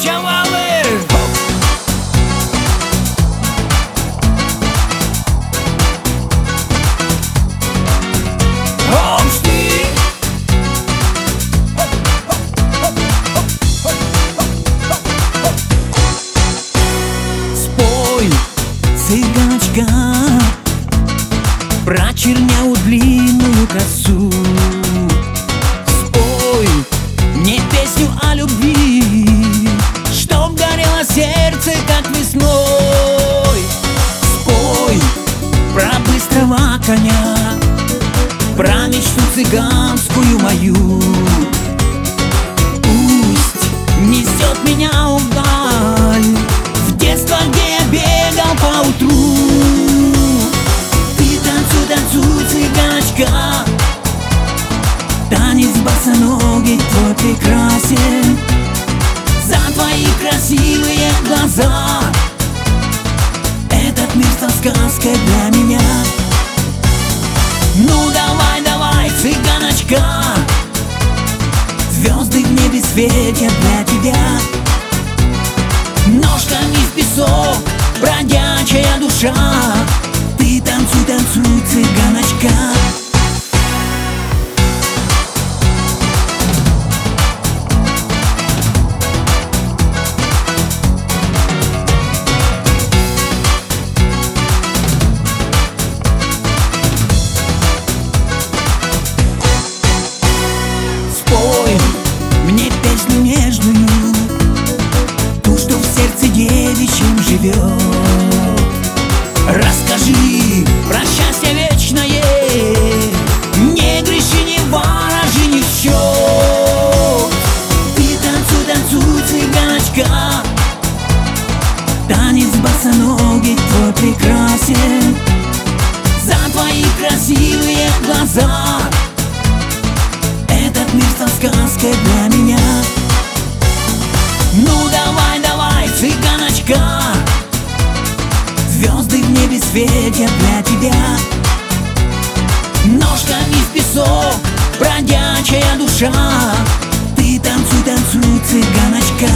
чавалы. Спой, цыганочка, про чернявую длинную косу. Спой мне песню о любви, чтоб горело сердце, как весной. Спой про быстрого коня, про мечту цыганскую мою. Пусть несет меня вдаль, в детство, где я бегал по утру. Ты танцуй, танцуй, цыганочка, танец босоногий твой прекрасен. За твои красивые глаза этот мир стал сказкой для меня. Ну давай, давай, цыганочка, звезды в небе светят для тебя. Ножками в песок бродячая душа. Ты танцуй, танцуй, цыганочка. Спой мне песню нежную, ту, что в сердце девичьем живет. Расскажи про счастье вечное, не греши, не ворожи, ни в счет. Ты танцуй, танцуй, цыганочка, танец босоногий твой прекрасен. За твои красивые глаза этот мир стал сказкой для меня. Ну давай, давай, цыганочка, звезды в небе светят для тебя. Ножками в песок бродячая душа. Ты танцуй, танцуй, цыганочка.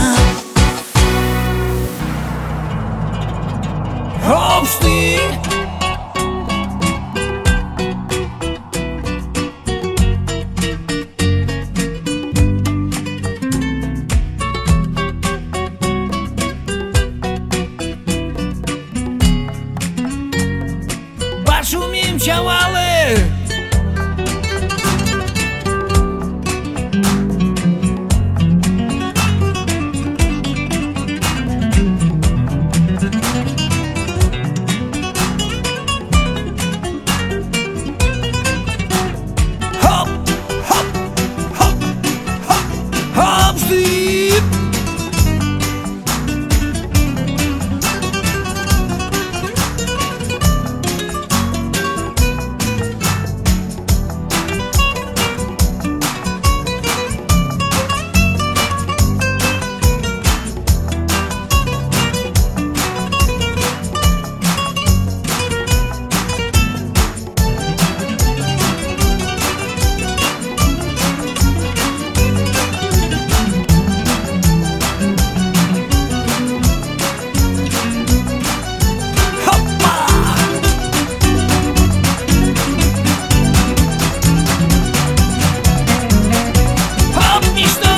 Оп, ты! Пошумим, чавалы! Хоп, хоп, хоп, хоп, хоп, стип! Оп, ничто!